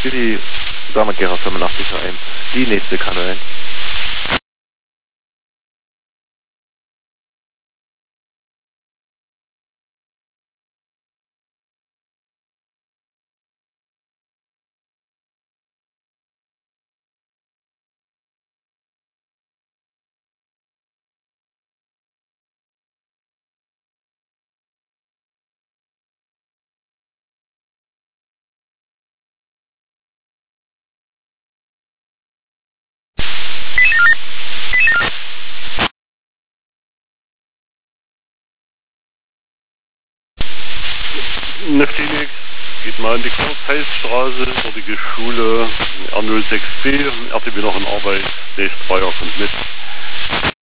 Willi, sagen wir Gera 85 ein. Die nächste Kanne. Neftinik, geht mal in die Karl-Zeiss-Straße, dortige Schule, R06B, RTW noch in Arbeit, nächstes Feuer kommt mit.